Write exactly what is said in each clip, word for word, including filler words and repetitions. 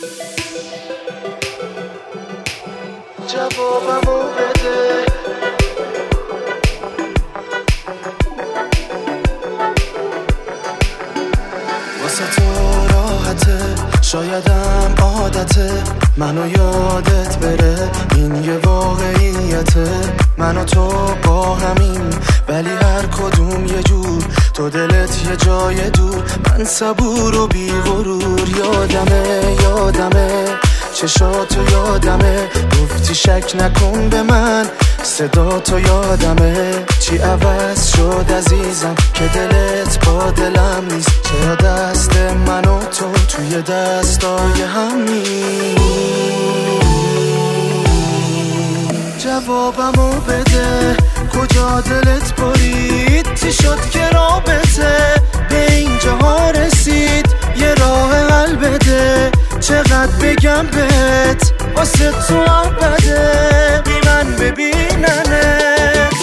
جوابمو بده. واسه تو راحته، شایدم عادته منو یادت بره، این یه واقعیته. من و تو با همین ولی هر کدوم یه جور، تو دلت یه جای دور، من صبور و بی غرور. یادمه یادمه چشاتو یادمه، گفتی شک نکن به من، صدا تو یادمه. چی عوض شد عزیزم که دلت با دلم نیست؟ چرا دست من و تو توی دستای هم نیست؟ جوابمو بده، کجا دلت برید؟ چی شد که رابطه به اینجاها رسید؟ یه راه حل بده، چقدر بگم بهت واسه تو عبده بی من ببیننت.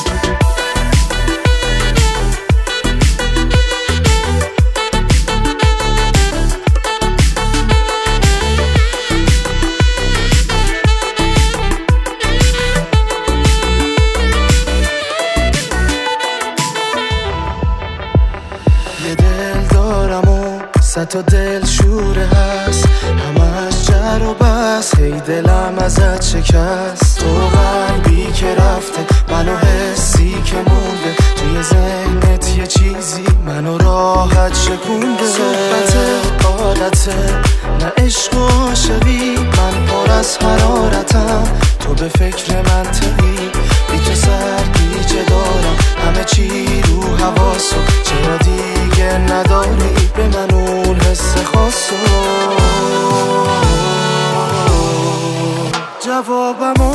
یه دل دارم و صد تا دل شوره هست، همش جر و بس، هی دلم ازت شکست. تو قلبی که رفته، منو حسی که مونده، توی ذهنت یه چیزی منو راحت شکونده. صحبت عادته نه عشق و عاشقی، من پر از حرارتم، تو به فکر منطقی، بی تو سرگیجه دارم، همه چی رو حواسو، چرا دیگه نداری به من اون حس خاصو؟ جوابمو